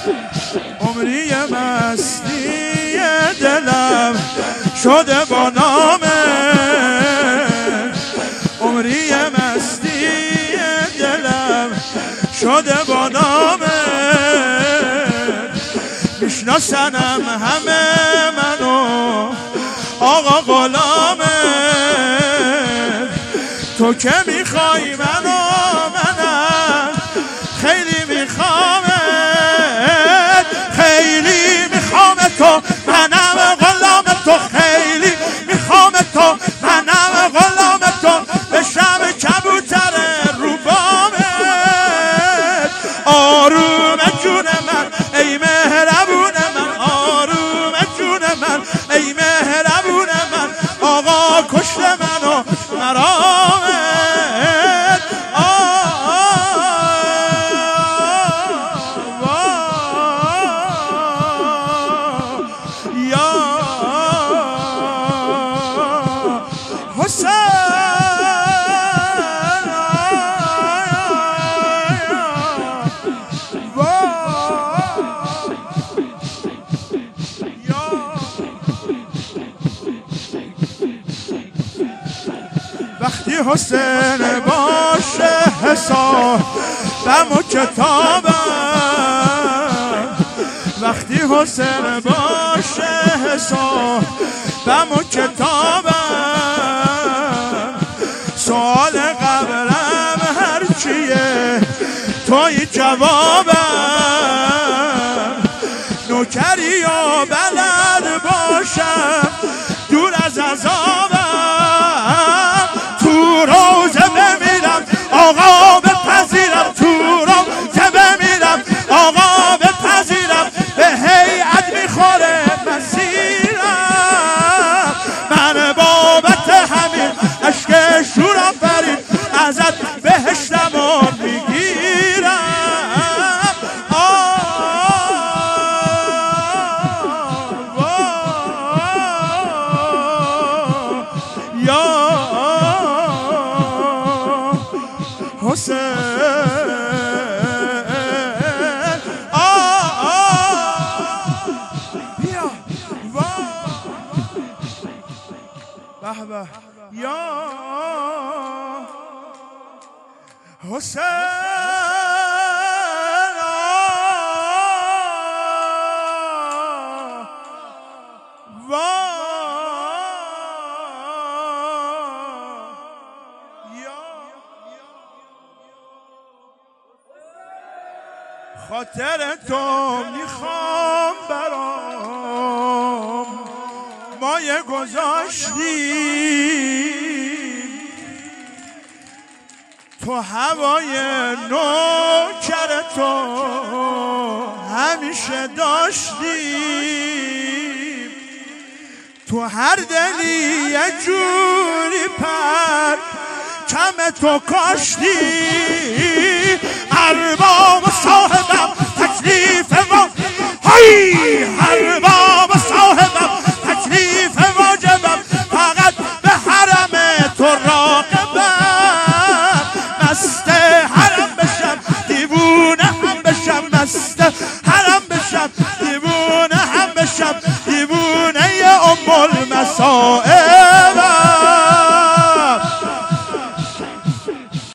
عمری مستی دلم شده با نامت، عمری مستی دلم شده با نامت، میشناسنم همه منو آقا غلامت، تو که میخوای منم خیلی میخوامت، خیلی میخوامت تو منم غلامت، تو خیلی میخوامت تو منم غلامت، تو بشم کبوتر رو بامت، آروم جون من ای مهربون من، آروم جون من ای مهربون من، آقا کشت منو مرامت. وقتی حسین باشه حسابم و کتابم، وقتی حسین باشه حسابم و کتابم، سوال قبرم هرچیه توی جوابم، نوکری یا بلد باشم دور از عذابم، تو روزه بمیرم آقا بپذیرم، تو روزه بمیرم آقا بپذیرم، به هیئت میخوره مسیرم، من بابت همین اشک شورم فرید ازت بهشتمو میگیرم. حسین بیا به به یا حسین خاطر تو میخوام برام مایه گذاشتی، تو هوای نوکر تو همیشه داشتی، تو هر دلی یه جوری پر کم تو کاشتی،